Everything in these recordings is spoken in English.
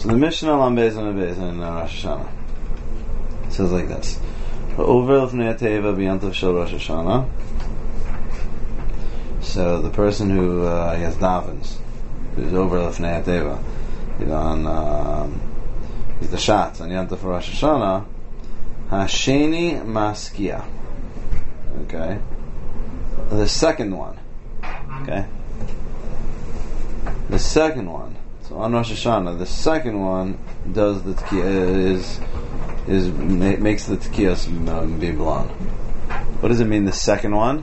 So the Mishnah on Bezin in Rosh Hashanah says like this: Over l'fnei teva b'yantav shel Rosh Hashanah. So the person who I guess davens, who's over l'fnei teva, he's the shatz on yantav for Rosh Hashanah. Hasheni maskia. Okay, the second one. Okay, the second one. So on Rosh Hashanah, the second one does the tekiah makes the tekiyas be blown. What does it mean? The second one.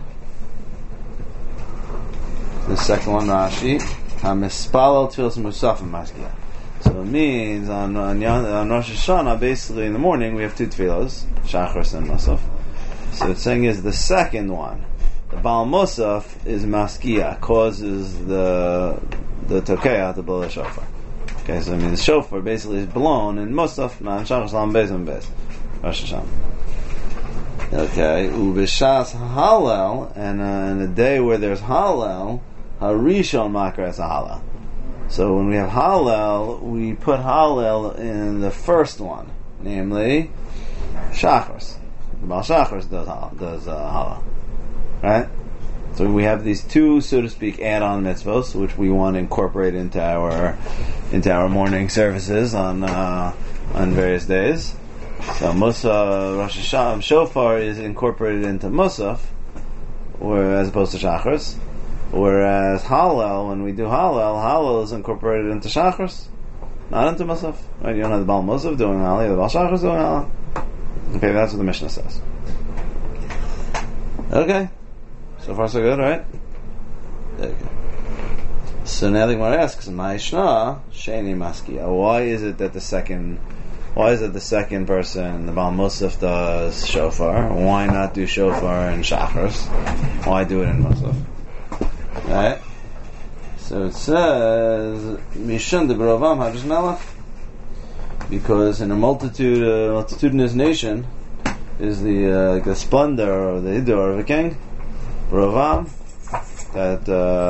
The second one, Rashi, hamispalel tfilas musafim maskia. So it means on Rosh Hashanah, basically in the morning we have two tefillos, shachris and musaf. So it's saying is the second one, the Baal Musaf is maskia, causes the tokeah to blow the shofar. Okay, so I mean the shofar basically is blown in Musaf, not in Shachar Salam Beis and Beis, Rosh Hashanah. Okay, ubishas halal, and in a day where there's halal, harishon makar es halal. So when we have halal, we put halal in the first one, namely shachars. The Baal Shachars does halal, right? So we have these two, so to speak, add-on mitzvos, which we want to incorporate into our morning services on various days. So Musaf, Rosh Hashanah, Shofar is incorporated into Musaf, as opposed to Shachars. Whereas Hallel, when we do Hallel is incorporated into Shachars, not into Musaf. Right? You don't have the Baal Musaf doing Hallel, the Baal Shachars doing Hallel. Okay, that's what the Mishnah says. Okay. So far so good, right? Okay. So now the Gemara asks, Ma'ishna Sheni Maskia. Why is it that the second person, the Baal Musaf, does shofar? Why not do shofar in Shachars? Why do it in Musaf? Right? So it says Mishun de B'Rovam Hadras Melech, because in a multitudinous nation is the splendor or the idor of a king. Ravam, that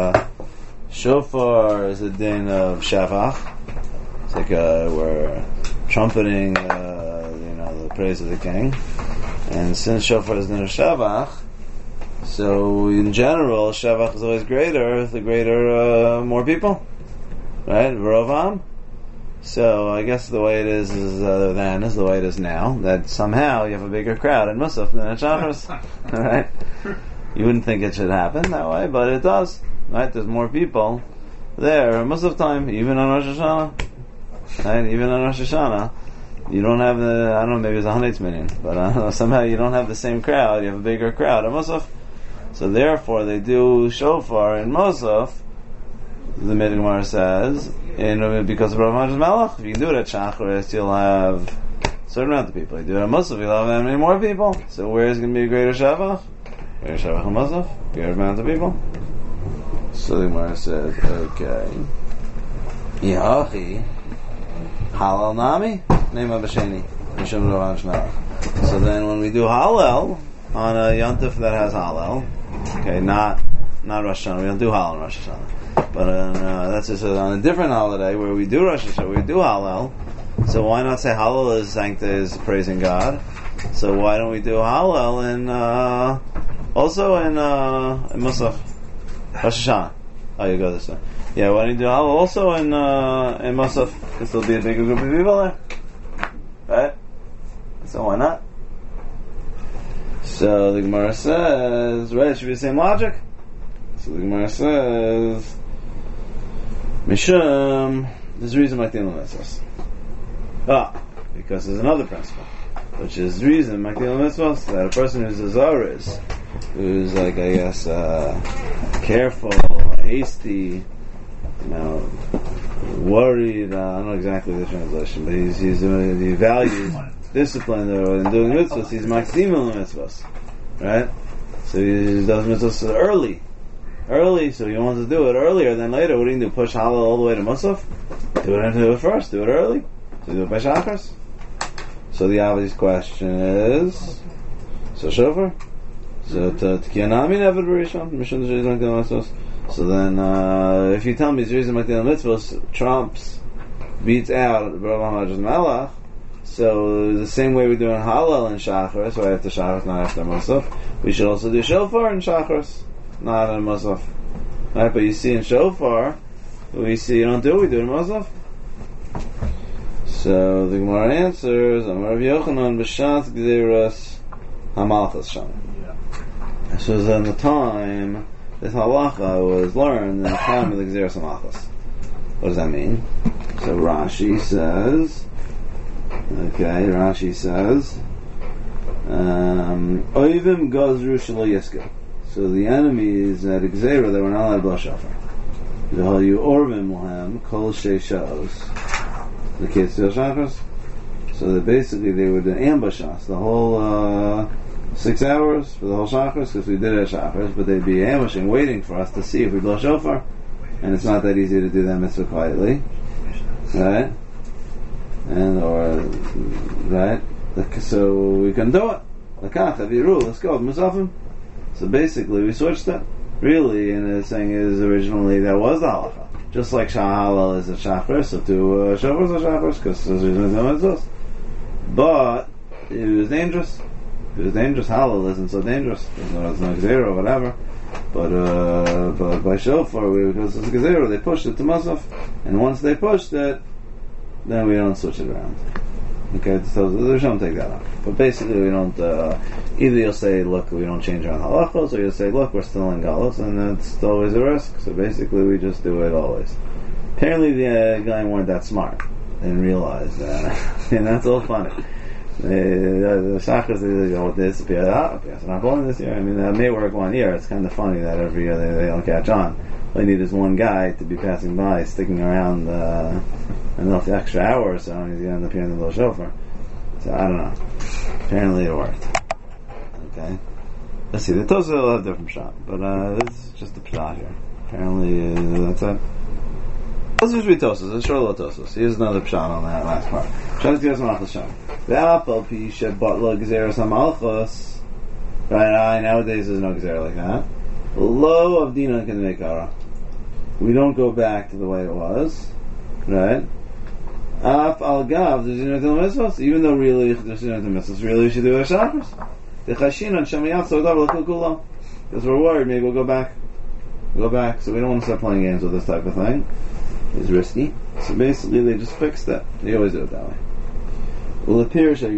shofar is a din of shavach. It's like we're trumpeting, the praise of the king. And since shofar is a din of shavach, so in general, shavach is always greater. The greater, more people, right? Ravam. So I guess the way it is then is the way it is now. That somehow you have a bigger crowd in Musaf than in Shachars, right? You wouldn't think it should happen that way, but it does. Right? There's more people there most of the time, even on Rosh Hashanah. Right? Even on Rosh Hashanah, you don't have I don't know, maybe it's 100 million, but somehow you don't have the same crowd. You have a bigger crowd in Musaf. So therefore, they do shofar in Musaf. The Gemara says, because of Rav Hadras Melech. If you do it at Shachris, you'll have a certain amount of people. You do it at Musaf, you'll have that many more people. So where is going to be a greater shavach? Greater shavach and Musaf? Greater amount of people. So the Gemara says, okay. Yahachi Halal Nami Name of Basheni Mishum Rav Hadras Melech. So then when we do Halal on a Yontif that has Halal, okay, not Rosh Hashanah, we don't do Halal on Rosh Hashanah. But that's just on a different holiday where we do Rosh Hashanah, we do Hallel. So why not say Hallel is sancta is praising God? So why don't we do Hallel also in Musaf, Rosh Hashanah? Oh, you go this way. Yeah, why don't you do Hallel also in Musaf? Because there'll be a bigger group of people there, right? So why not? So the Gemara says, right? It should be the same logic. So the Gemara says, Mishum, there's a reason Makdim L'Mitzvos. Because there's another principle, which is the reason Makdim L'Mitzvos, that a person who's a Zaris, who's like, I guess, careful, hasty, worried, I don't know exactly the translation, but he values discipline in doing mitzvahs, he's Makdim L'Mitzvos, right? So he does mitzvahs early, so he wants to do it earlier than later. What do you do? Push Hallel all the way to Musaf? Do it first. Do it early. So do it by Shachars. So the obvious question is, so shofar? So Tkiyanami never Barishon? Mishun Shizan Mitzvos. So then, if you tell me Zrizim Makdim Mitzvos trumps beats out B'Rov HaMadrash Melech. So the same way we're doing Hallel and Shacharis, right after Shacharis, not after Musaf, we should also do Shofar and Shacharis, not in Musaf. Right, but you see in Shofar, we see you don't do it, we do it in Musaf. So the Gemara answers, Amar Rav Yochanan b'Shas Gzeras HaMalchus Shana. This was in the time this halacha was learned in the time of the Gzeras HaMalchus. What does that mean? So Rashi says, Oivim Gazru Shelo Yiskel. So the enemies at Gzera, they were not allowed to blow shofar. V'hayu Orvim Lahem Kol Sheishos. The kids do shachars. So that basically they would ambush us the whole 6 hours for the whole shachars, because we did it at shachars, but they'd be ambushing, waiting for us to see if we blow shofar. And it's not that easy to do that mitzvah quietly. Right? So we can do it. Let's go. Musafim. So basically, we switched it. Really, and the thing is, originally that was the halacha. Just like Sha'halal is a shachar, so to shofar is a shachar, because there's no mitzvahs. But it was dangerous. It was dangerous. Halal isn't so dangerous. There's no gzera or whatever. But by shofar, because it's gzera, they pushed it to musaf, and once they pushed it, then we don't switch it around. Okay, so the Rishon take that out. But basically, we don't. Either you'll say, "Look, we don't change around halachos," or you'll say, "Look, we're still in galus," and that's always a risk. So basically, we just do it always. Apparently, the guy weren't that smart and realized that, and that's all funny. The shachas they go with this. So not going this year. I mean, that may work 1 year. It's kind of funny that every year they don't catch on. All you need is one guy to be passing by, sticking around. Enough extra hour or so, and he's going to end up hearing the little shofar. So I don't know. Apparently it worked. Okay. Let's see. The Tosas will have a different shot, but this is just a pshat here. Apparently that's it. Let's just read Tosas. Let's show little Tosas. Here's another pshat on that last part. Pshat Gzeras HaMalchus Sham. Ve'apal pi shebatla Gzeras HaMalchus. Right, nowadays there's no Gzera like that. Lo of Dina can make ara. We don't go back to the way it was. Right? Af al gav, even though really there's mitzvahs, really we should do our shachars. The chashin on shemayat so because we're worried maybe we'll go back. So we don't want to start playing games with this type of thing. It's risky. So basically they just fixed it. They always do it that way. According to the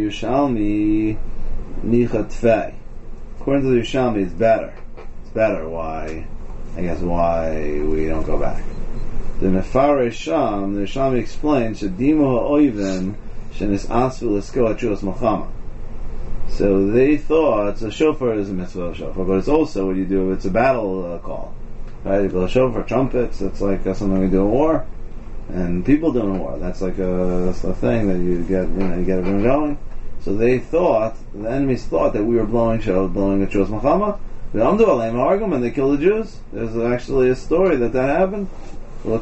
Yerushalmi, it's better. It's better. Why? I guess why we don't go back. The Mefarei Sham, the Yerushalmi explains, Shadimo ha'oivim shenis asfu l'sko atchuas Muhammad. So they thought, so shofar is a mitzvah of shofar, but it's also what you do, it's a battle call. Right? You blow shofar, trumpets, it's like something we do in war, and people do in war. That's like that's the thing that you get everyone going. So they thought, the enemies thought that we were blowing atchuas Muhammad. They don't do a lame argument, they kill the Jews. There's actually a story that happened. So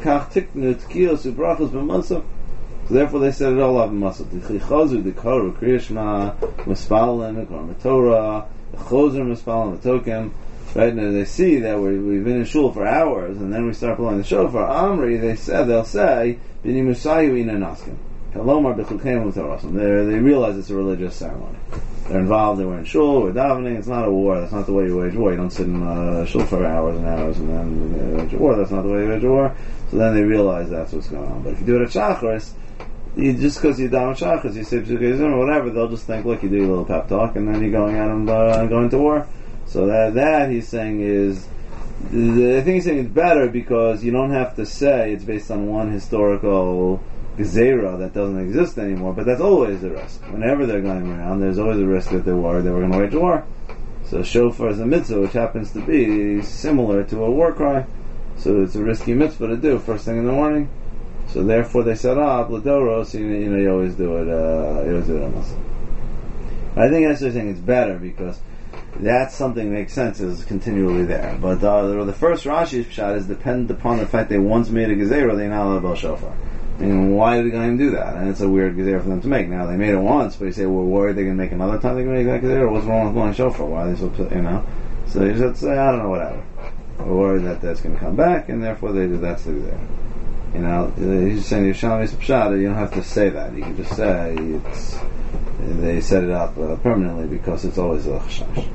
therefore they set it all up in Musaf. The Chichazu, the Karu, Kriyashma, Mispalim, the Torah, the Choser, Mispalim, the Tokim. Right now they see that we've been in shul for hours, and then we start blowing the shofar. Amri, they'll say, Bini Musayu ina naskim. Kalomar b'chukem u'torasam. They realize it's a religious ceremony. They're involved, they were in shul, we're davening, it's not a war, that's not the way you wage war. You don't sit in shul for hours and hours and then wage a war, that's not the way you wage a war. So then they realize that's what's going on. But if you do it at Shacharis, just because you daven Shacharis, you say Pesukei or whatever, they'll just think, look, you do your little pep talk and then you're going out and going to war. So that he's saying is, I think he's saying it's better because you don't have to say it's based on one historical gezerah that doesn't exist anymore, but that's always a risk. Whenever they're going around, there's always a risk that they were going to wage war. So shofar is a mitzvah, which happens to be similar to a war cry. So it's a risky mitzvah to do first thing in the morning. So therefore they set up l'doros. You always do it. You always do it on Musaf. I think that's the thing. It's better because that's something that makes sense is continually there. But the first Rashi's pshat is dependent upon the fact they once made a gezerah, they now have a shofar. I mean, why did the guy do that? And it's a weird gezerah for them to make. Now, they made it once, but you say, we're worried they're going to make another time they're going to make that gezerah? What's wrong with blowing shofar? Why are they so, So you just say, I don't know, whatever. We're worried that that's going to come back, and therefore they do that's the gezerah. You know, he's saying Yerushalmi is pshat. You don't have to say that. You can just say they set it up permanently because it's always a chashash.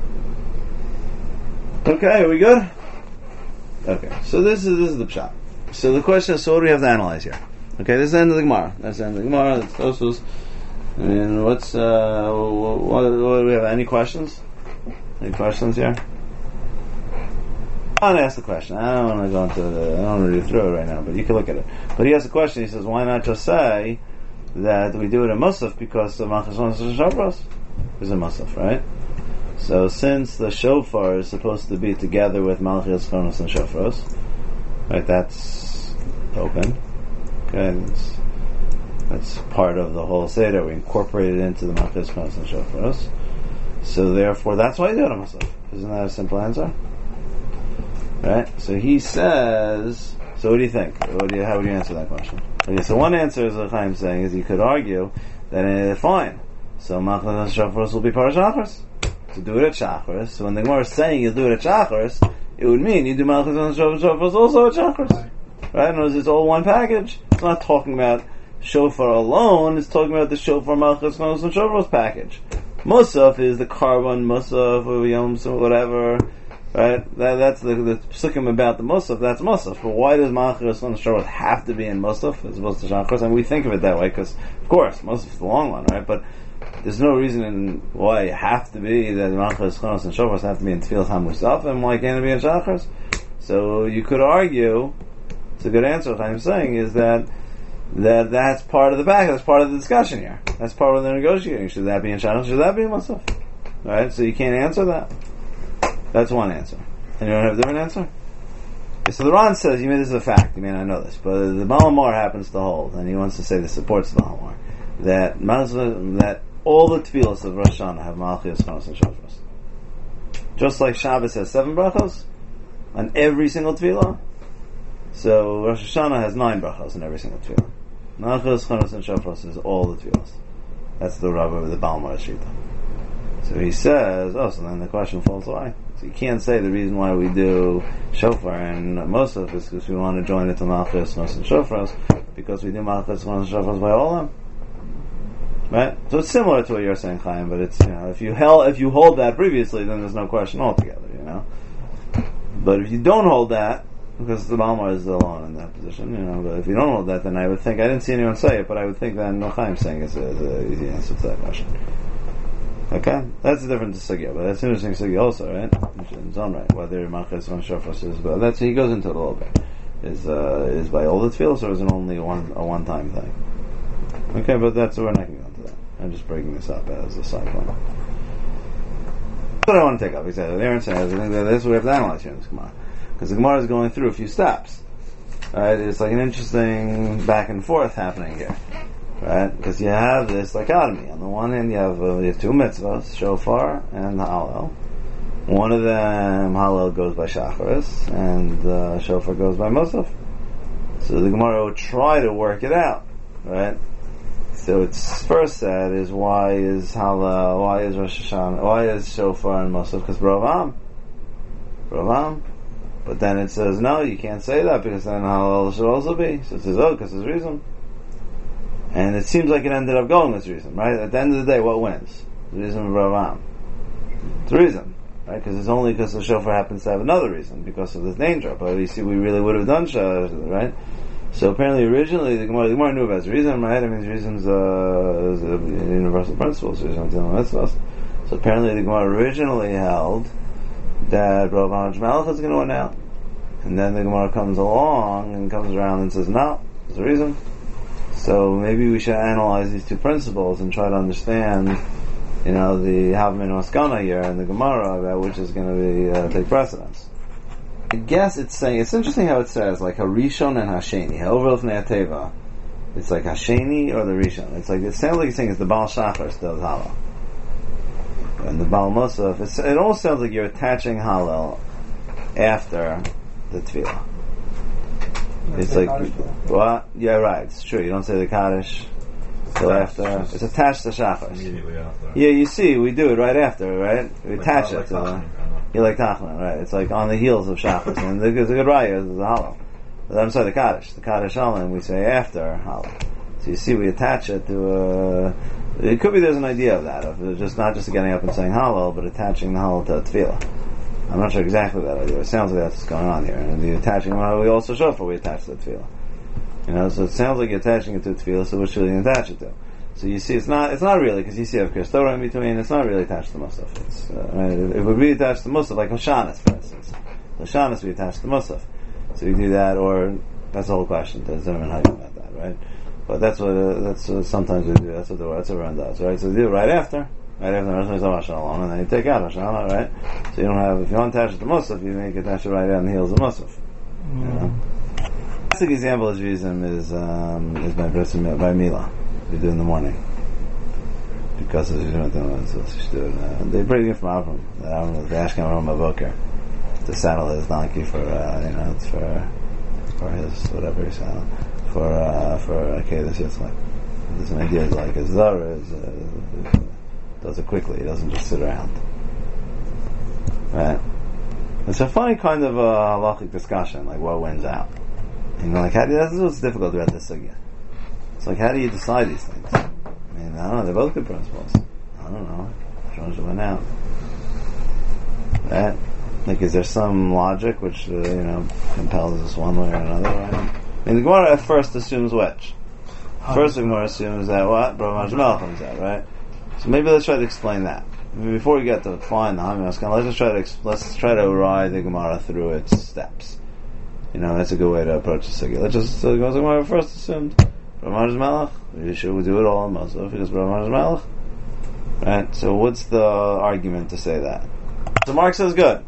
Okay, are we good? Okay, so this is the pshat. So the question is, so what do we have to analyze here? Okay, this is the end of the Gemara. That's the end of the Gemara. That's Tosfos. I mean, what do we have? Any questions? Any questions here? I want to ask the question. I don't want to go into I don't want to read through it right now, but you can look at it. But he has a question. He says, why not just say that we do it in Musaf because the Malchus wants to Shofros is a Musaf, right? So since the shofar is supposed to be together with Malchus, Chonos, and Shofros, right? That's open. Okay, that's part of the whole Seder. We incorporate it into the Malchus, Chonos, and Shofros. So therefore, that's why you do it in Musaf. Isn't that a simple answer? Right? So he says, so what do you think? How would you answer that question? Okay, so one answer, as Chaim saying, is you could argue that fine. So Malchus and Shofros will be part of Shachris. So do it at Shachris. So when the Gemara is saying you do it at Shachris, it would mean you do Malchus and Shofros also at Shachris. Right? In other words, it's all one package. It's not talking about shofar alone, it's talking about the shofar, Malchus, Chonos, and Shofros package. Musaf is the carbon, Musaf, or Yom, whatever. Right? That's the psukim about the Musaf, that's Musaf. But why does Malchus and Shofros have to be in Musaf as opposed to Shachris? And we think of it that way because, of course, Musaf is the long one, right? But there's no reason why it have to be that Malchus, Chonos, and Shofros have to be in Tfilas HaMusaf, and why can't it be in Shachris? So you could argue, it's a good answer. What I'm saying is that's part of the package, that's part of the discussion here. That's part of the negotiating. Should that be in Shachris? Should that be in Musaf? Right? So you can't answer that. That's one answer. And you don't have a different answer? Okay, so the Ran says, this is a fact, you may not know this, but the Malamar happens to hold, and he wants to say this supports the Malamar, that all the tefillos of Rosh Hashanah have Malchus, Chonos, and Shofros. Just like Shabbos has 7 brachos on every single tefillah, so Rosh Hashanah has 9 brachos in every single tefillah. Malchus, Chonos, and Shofros is all the tefillos. That's the Rabbi of the Balmar Shita. So he says, so then the question falls away. So you can't say the reason why we do shofar and Musaf is because we want to join it to Malchus, Chonos, and Shofros, because we do Malchus, Chonos, and Shofros by all of them. Right? So it's similar to what you're saying, Chaim, but it's, if you hold that previously, then there's no question altogether, But if you don't hold that, because the Balmar is alone in that position, but if you don't hold that, then I would think, I didn't see anyone say it, but I would think that no Chaim saying is the easy answer to that question. Okay? That's a different sugya, but that's an interesting sugya also, right? In its own right, whether Malchus and Shofros is, but that's, he goes into it a little bit. Is by all the tefillos, or is it only a one-time thing? Okay, but we're not going to go into that. I'm just breaking this up as a side point. That's what I want to take up. Exactly. Aaron says, I think that's what we have to analyze here in this Gemara. Because the Gemara is going through a few steps. Right? It's like an interesting back and forth happening here. Right? Because you have this dichotomy. On the one hand, you have 2 mitzvahs, shofar and Hallel. One of them, Hallel, goes by Shacharis, and shofar goes by Musaf. So the Gemara will try to work it out. Right? So it's first said is why is Hallel, why is Rosh Hashanah, why is shofar and Musaf? Because Bravam. But then it says no, you can't say that because then Hallel should also be. So it says because there's reason. And it seems like it ended up going this reason, right? At the end of the day, what wins? The reason of Bravam. It's the reason, right? Because it's only because the shofar happens to have another reason because of this danger. But you see, we really would have done shofar, right? So apparently, originally the Gemara knew about the reason, right? I mean, reasons is a universal principle. So apparently, the Gemara originally held that Rav Malach is going to win out, and then the Gemara comes along and comes around and says, "No, there's a reason." So maybe we should analyze these 2 principles and try to understand, the Havmin Maskana here and the Gemara about which is going to be take precedence. I guess it's interesting how it says like Harishon and Hasheni. However, Teva, it's like Hasheni or the Rishon. It's like it sounds like it's saying it's the Baal Shachar still is Hallel, and the Baal Musaf. It almost sounds like you're attaching Hallel after the Tefillah. It's like what? Yeah, right. It's true. You don't say the Kaddish till after. It's attached to Shachar. Immediately after. Yeah, you see, we do it right after, right? We attach it to. You like Tachlin, right? It's like on the heels of Shachar, and there's a good raya is the Hallel. I'm sorry, the Kaddish. The Kaddish Shalom we say after Hallel. So you see, we attach it to it could be there's an idea of that, of just not just getting up and saying Hallel, but attaching the Hallel to the Tefillah. I'm not sure exactly that idea. It sounds like that's what's going on here. And the attaching, we also shofar, we attach to the Tefillah. So it sounds like you're attaching it to the Tefillah, so what should you attach it to? So you see, it's not really, because you see a Kriyas Torah in between, it's not really attached to Musaf. It would be attached to Musaf, like Hoshanas, for instance. Hoshanas we attach to Musaf. So you do that, or, that's the whole question, there's no how you do about that, right? But that's what sometimes we do, that's what everyone does, right? So you do it right after Rosh Hashanah, and then you take out Rosh Hashanah, right? So you don't have, if you want to attach it to Musaf, you make it attach it right on the heels of Musaf. You know? Classic example of Judaism is by Mila. We do in the morning because of the they bring it from Avram. Avram was the Ashkenaz Avram Bavoker to saddle his donkey for it's for his whatever he saddle for Akedah Yitzchak. There's an idea like a Zara does it quickly. He doesn't just sit around. Right? It's a funny kind of halachic discussion, like what wins out. Like that's what's difficult about this sugya. It's like, how do you decide these things? I don't know, they're both good principles. I don't know. Which one should win out? Right? Like, is there some logic which, compels us one way or another, right? The Gemara at first assumes which? First the Gemara assumes that what? Brahma Jamal comes out, right? So maybe let's try to explain that. Before we get to find the Hamias, let's try to ride the Gemara through its steps. That's a good way to approach the sugya. Let's just, the Gemara first assumed Brahma Melech. We should do it all in Musaf because Brahma Melech. Right? So what's the argument to say that? So Mark says good.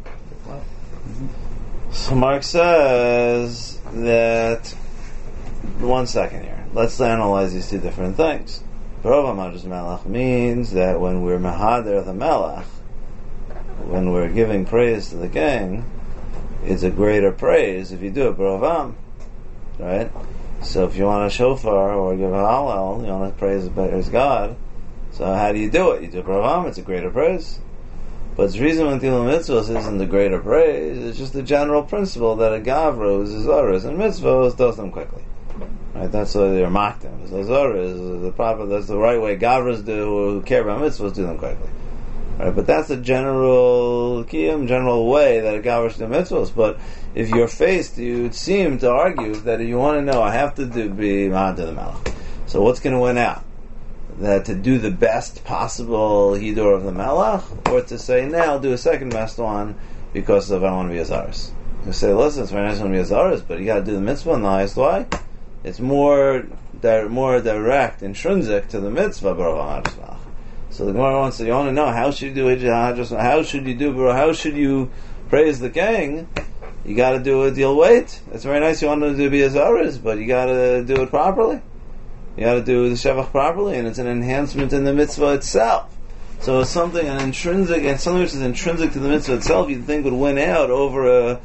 So Mark says that, one second here. Let's analyze these two different things. Brahma Melech means that when we're Mehader the Melech, when we're giving praise to the king, it's a greater praise if you do it Baravam. Right? So if you want a shofar or give a halal, you want to praise God. So how do you do it? You do Baravam, it's a greater praise. But the reason when Tilum Mitzvahs isn't the greater praise, it's just the general principle that a Gavra is Zoras and Mitzvahs does them quickly. Right? That's why they're Maktim. So Zoras is the proper, that's the right way Gavras do, who care about Mitzvahs, do them quickly. Right? But that's the general kiyum, general way that a Gavra should do Mitzvahs. But if you're faced, you would seem to argue that if you want to know, I have to be Ma'ad to the Melech. So what's going to win out? That to do the best possible Hidur of the Melech, or to say, now I'll do a second best one because I want to be a Zaris. You say, listen, it's very nice to be a Zaris, but you got to do the mitzvah in the highest way. It's more direct, intrinsic to the mitzvah, Baruch HaMelech. So the Gemara wants to, you want to know, how should you do it? How should you praise the king? You got to do it. You'll wait. It's very nice. You want to be a Zaris, but you got to do it properly. You got to do the Shevach properly, and it's an enhancement in the mitzvah itself. So it's something intrinsic, and something which is intrinsic to the mitzvah itself, you'd think would win out over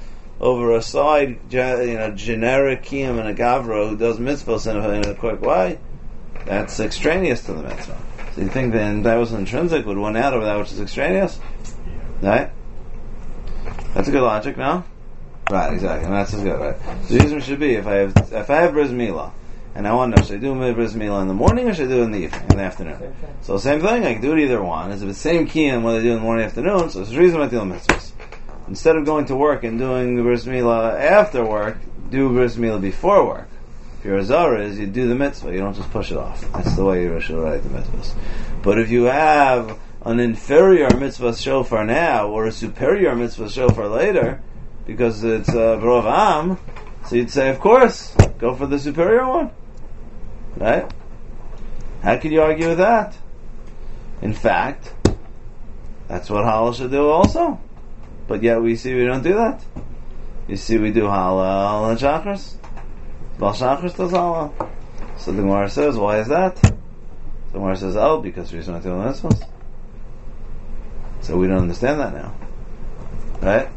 a side, generic kiyum and a gavra who does mitzvahs in a quick way. That's extraneous to the mitzvah. So you think that was intrinsic would win out over that which is extraneous, right? That's a good logic, no? Right, exactly, and that's as good, right? So the reason should be if I have bris milah, and I want to know, should I do my bris milah in the morning or should I do it in the evening, in the afternoon? So same thing, I can do it either one. It's the same kiyum whether I do it in the morning or afternoon, so it's the reason I do mitzvahs. Instead of going to work and doing the bris milah after work, do bris milah before work. If you're a Zara, you do the mitzvah, you don't just push it off. That's the way you should write the mitzvahs. But if you have an inferior mitzvah shofar now, or a superior mitzvah shofar later, because it's B'rov Am, so you'd say, of course, go for the superior one. Right? How can you argue with that? In fact, that's what Halal should do also. But yet we see we don't do that. You see we do Halal and Shachris. Baal Shachris does Halal. So the Gemara says, why is that? The Gemara says, because we're not doing mitzvahs. So we don't understand that now. Right?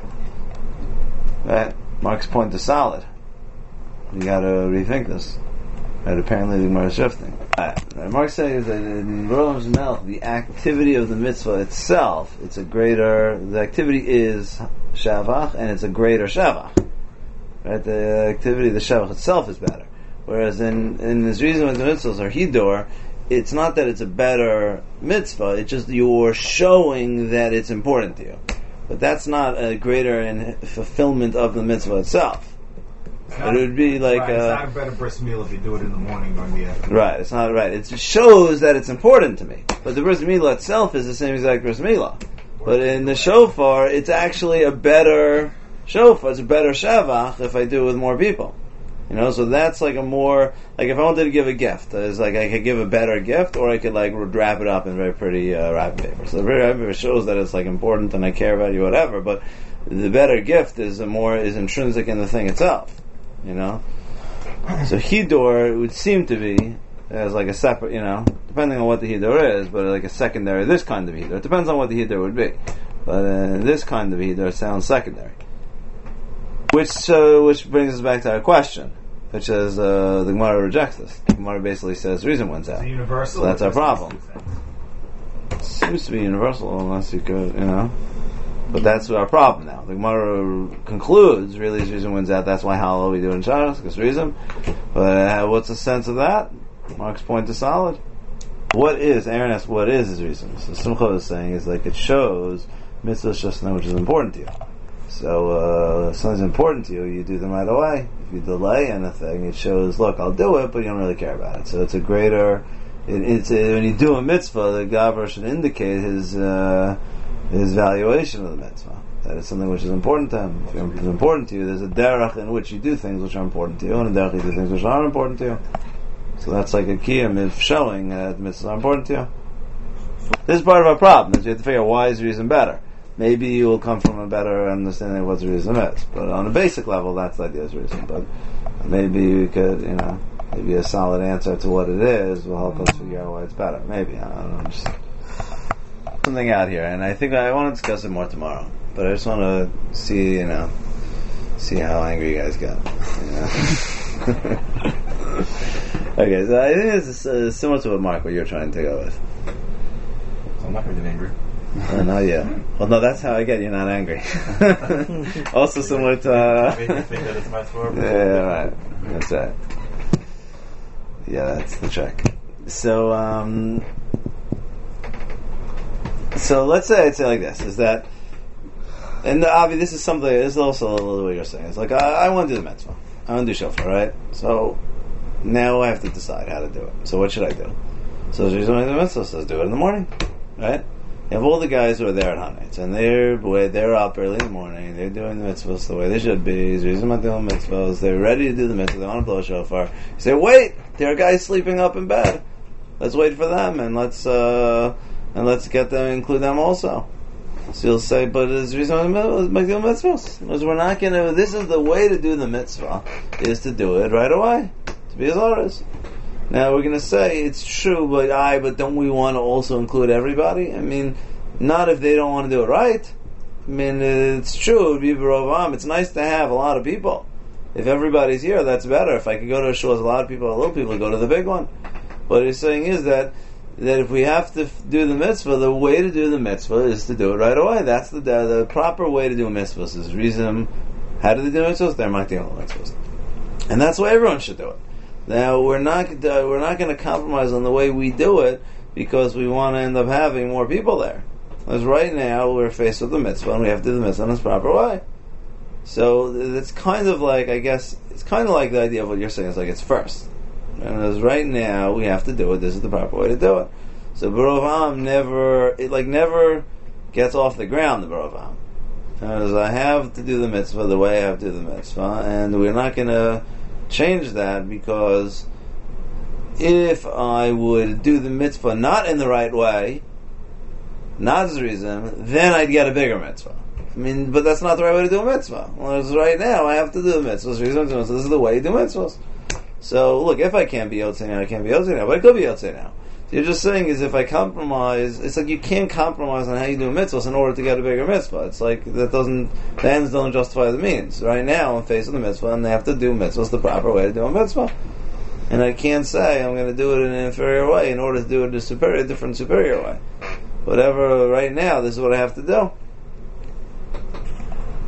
Right? Mark's point is solid. You gotta rethink this. Right? Apparently the Gemara is shifting. Mark says that in Rosh Melech, the activity of the mitzvah itself, the activity is Shavach, and it's a greater Shavach. right? The activity, the shevach itself is better. Whereas in the reason with the mitzvahs or hidor, it's not that it's a better mitzvah, it's just you're showing that it's important to you. But that's not a greater fulfillment of the mitzvah itself. It would be like it's not a better bris milah if you do it in the morning or in the afternoon. Right, it's not right. It shows that it's important to me. But the bris milah itself is the same exact bris milah. But in the shofar, it's actually a better shofar. It's a better shavach if I do it with more people. So that's like a more, like if I wanted to give a gift, it's like I could give a better gift, or I could like wrap it up in very pretty wrapping paper. So the very wrapping paper shows that it's like important and I care about you, whatever. But the better gift is intrinsic in the thing itself. So hidor would seem to be as like a separate, depending on what the hidor is, but like a secondary. This kind of hidor, it depends on what the hidor would be. But this kind of hidor sounds secondary. Which brings us back to our question, which is the Gemara rejects this. The Gemara basically says reason wins out. It's universal. So that's our problem. It seems to be universal unless you could, But that's our problem now. The Gemara concludes, really, his reason wins out. That's why Hallel we do in Shabbos, because reason. But what's the sense of that? Mark's point is solid. Aaron asked, what is his reason? So Simcha is saying, is like it shows mitzvah shasna, which is important to you. So if something's important to you, you do them right away. If you delay anything, it shows, look, I'll do it, but you don't really care about it. So it's a greater, when you do a mitzvah, the Gavra should indicate his valuation of the mitzvah. That it's something which is important to him. If it's important to you, there's a derech in which you do things which are important to you, and a derech you do things which aren't important to you. So that's like a kiyum of showing that the mitzvahs are important to you. This is part of our problem, is you have to figure out why is the reason better. Maybe you will come from a better understanding of what the reason is. But on a basic level, that's the idea's reason. But maybe we could, maybe a solid answer to what it is will help us figure out why it's better. Maybe, I don't know, just something out here. And I think I want to discuss it more tomorrow. But I just want to see how angry you guys get. Okay, so I think this is similar to what Mark, what you're trying to go with. So I'm not going to get angry. Not yet. Well, no, that's how I get you not angry. Also similar to... Make you think that it's my fault. Yeah, right. That's right. Yeah, that's the trick. So let's say I'd say like this, is that, and obviously this is something, this is also a little what you're saying. It's like, I want to do the mitzvah. I want to do shofar, right? So now I have to decide how to do it. So what should I do? So the reason why the mitzvah says do it in the morning, right? You have all the guys who are there at Hanetz, and they're up early in the morning, they're doing the mitzvahs the way they should be, they're ready to do the mitzvah, they want to blow a shofar. You say, wait, there are guys sleeping up in bed. Let's wait for them, and let's get them, include them also. So you'll say, but it's the reason why we do mitzvahs. Because we're not going to, this is the way to do the mitzvah, is to do it right away, to be as others. Now we're going to say it's true, but don't we want to also include everybody? I mean, not if they don't want to do it right. I mean, it's true. It would be B'Rovam. It's nice to have a lot of people. If everybody's here, that's better. If I could go to a shul with a lot of people, a little people, go to the big one. What he's saying is that if we have to do the mitzvah, the way to do the mitzvah is to do it right away. That's the proper way to do mitzvahs. Is reason how do they do mitzvahs? They're making all mitzvahs, and that's why everyone should do it. Now we're not going to compromise on the way we do it because we want to end up having more people there. Because right now we're faced with the mitzvah and we have to do the mitzvah in its proper way. So it's kind of like, I guess, it's kind of like the idea of what you're saying. It's like it's first. And as right now we have to do it, this is the proper way to do it. So B'Rovam never gets off the ground, the B'Rovam. Because I have to do the mitzvah the way I have to do the mitzvah, and we're not going to change that, because if I would do the mitzvah not in the right way, not as a reason, then I'd get a bigger mitzvah. I mean, but that's not the right way to do a mitzvah. Whereas right now I have to do the mitzvahs. This is the way you do mitzvahs. So look, if I can't be Yotzei now, I can't be Yotzei now, but I could be Yotzei now. So you're just saying is if I compromise, it's like you can't compromise on how you do mitzvahs in order to get a bigger mitzvah. It's like the ends don't justify the means. Right now I'm faced with the mitzvah and they have to do mitzvahs the proper way to do a mitzvah. And I can't say I'm going to do it in an inferior way in order to do it a different superior way. Whatever, right now, this is what I have to do.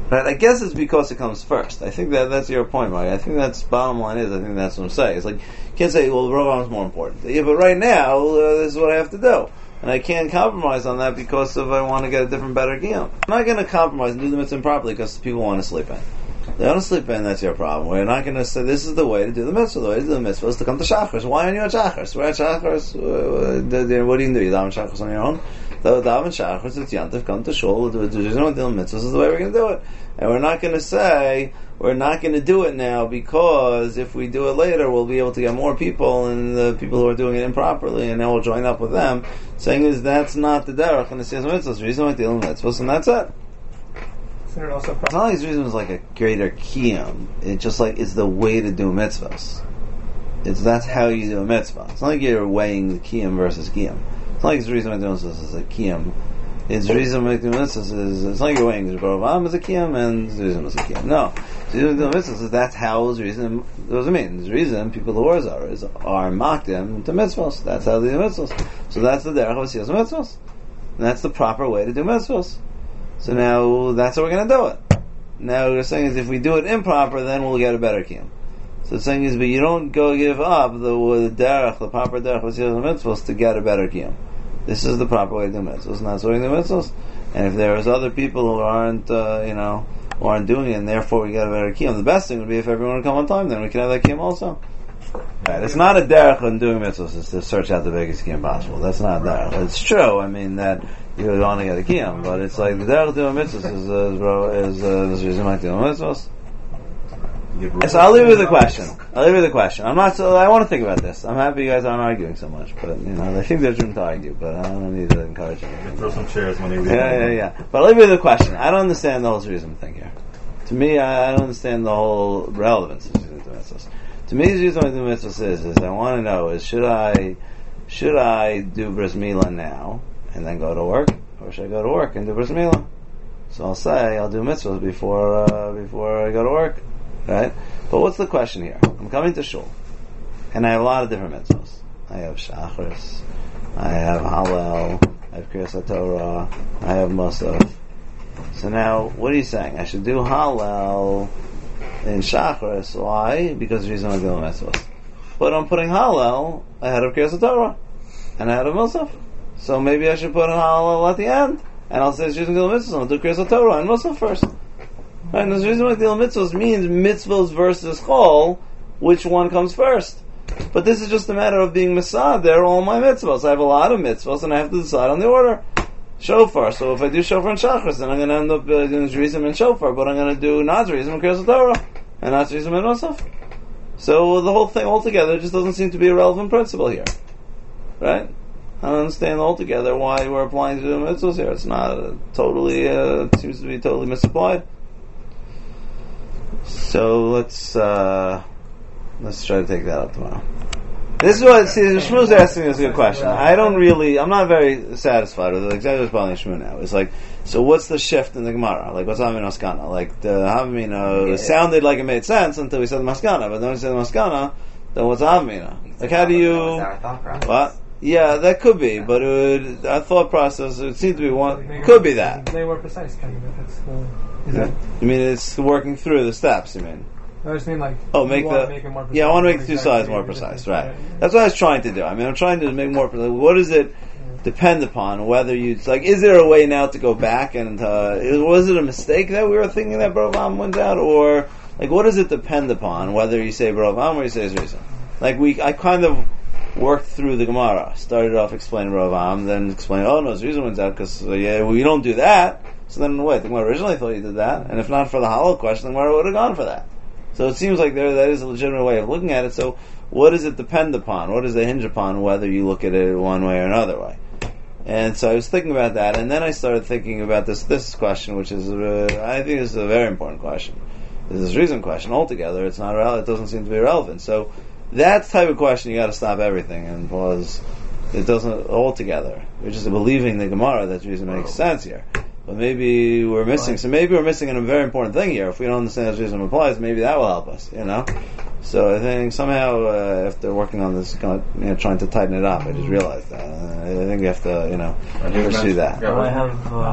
Right? I guess it's because it comes first. I think that's your point, Mike. I think that's bottom line is. I think that's what I'm saying. It's like you can't say, well, Rav Am is more important. Yeah, but right now this is what I have to do, and I can't compromise on that because if I want to get a different, better game. I'm not going to compromise and do the mitzvah improperly because people want to sleep in. They want to sleep in. That's your problem. We're not going to say this is the way to do the mitzvah. The way to do the mitzvah is to come to Shachris. Why aren't you at Shachris? We're at Shachris. What do you do? You daven Shachris on your own. Daven Shachris. It's Yantif. Come to Shul. There's no deal mitzvahs. This is the way we're going to do it. And we're not going to say we're not going to do it now because if we do it later, we'll be able to get more people and the people who are doing it improperly, and then we'll join up with them. Saying is that's not the derech and the siyas mitzvahs. The reason why deal mitzvahs, and that's it. It's not like this reason is like a greater kiyum. It's just like it's the way to do mitzvahs. That's how you do a mitzvah. It's not like you're weighing the kiyum versus kiyum. It's not like the reason why doing this is a kiyum. It's the reason why doing mitzvahs is it's not like you're weighing the Rav Am is a kiyum and the reason is a kiyum. No, the reason doing mitzvahs is that's how the reason. What does it mean? The reason people who are zaras are makdim to mitzvahs. That's how they do mitzvahs. So that's the derech of siyas mitzvahs. And that's the proper way to do mitzvahs. So now that's how we're going to do it. Now what we're saying is if we do it improper, then we'll get a better kiyum. So the saying is, but you don't go give up the derech, the proper derech of siyas mitzvahs to get a better kiyum. This is the proper way to do mitzvahs, and that's the way to do mitzvahs. And if there's other people who aren't, who aren't doing it, and therefore we get a better kiyum, the best thing would be if everyone would come on time, then we can have that kiyum also. Right. It's not a derech in doing mitzvahs is to search out the biggest kiyum possible. That's not a derech. It's true. I mean that you want to get a kiyum, but it's like the derech doing mitzvahs is the reason why doing mitzvahs. So I'll leave you with the question. I'm not. I want to think about this. I'm happy you guys aren't arguing so much, but I think there's room to argue. But I don't need to encourage you. Throw some chairs when you. Yeah. But I'll leave you with the question. I don't understand the whole reason thing here. To me, I don't understand the whole relevance of the mitzvahs. To me, the reason why the mitzvahs is I want to know is should I do bris milah now and then go to work, or should I go to work and do bris milah? So I'll say I'll do mitzvahs before I go to work. Right? But what's the question here? I'm coming to shul, and I have a lot of different mitzvahs. I have shachris, I have hallel, I have kriyas haTorah, I have musaf. So now, what are you saying? I should do hallel in shachris. Why? Because the reason I'm doing mitzvahs. But I'm putting hallel ahead of kriyas haTorah and ahead of musaf. So maybe I should put hallel at the end, and I'll say it's using the mitzvahs. I'll do kriyas haTorah and musaf first. Right, and the reason why deal mitzvahs means mitzvahs versus chol, which one comes first. But this is just a matter of being misad. They're all my mitzvahs. I have a lot of mitzvahs, and I have to decide on the order. Shofar. So if I do shofar and shachris, then I'm going to end up doing zrizim and shofar, but I'm going to do not zrizim and kriyas haTorah, and not zrizim and musaf. So the whole thing altogether just doesn't seem to be a relevant principle here. Right? I don't understand altogether why we're applying to the mitzvahs here. It's not it seems to be totally misapplied. So let's try to take that up tomorrow. This is what Shmuel's asking us a good question. I'm not very satisfied with it. Exactly what's bothering Shmuel now. It's like, so what's the shift in the Gemara? Like, what's Havamina Maskana? Like, the Havamina sounded like it made sense until we said the Maskana, but then we said the Maskana, then what's Havamina? Like, how do you... What? Yeah, that could be, but our thought process, it seemed to be one... Could be that. They were precise, kind of. You mean it's working through the steps, you mean? I just mean like... make it more precise. Yeah, I want to make the two sides more precise, right. That's what I was trying to do. I mean, I'm trying to make more precise. What does it depend upon? Whether you... It's like, is there a way now to go back and... was it a mistake that we were thinking that Rav Am went out? Or, like, what does it depend upon? Whether you say Rav Am or you say Zrizim? Like, I kind of worked through the Gemara. Started off explaining Rav Am, then explaining, no, Zrizim went out because, we don't do that. So then, wait, the Gemara originally thought you did that, and if not for the hollow question, the Gemara would have gone for that. So it seems like that is a legitimate way of looking at it. So what does it depend upon? What does it hinge upon whether you look at it one way or another way? And so I was thinking about that, and then I started thinking about this question, which is, I think is a very important question. This is a reason question altogether. It's not relevant. It doesn't seem to be relevant. So that type of question, you got to stop everything and pause. It doesn't altogether. You're just believing the Gemara that reason makes sense here. But maybe we're missing. So maybe we're missing a very important thing here. If we don't understand how Judaism applies, maybe that will help us. So I think somehow after working on this, trying to tighten it up, I just realized that. I think we have to, pursue that. I have.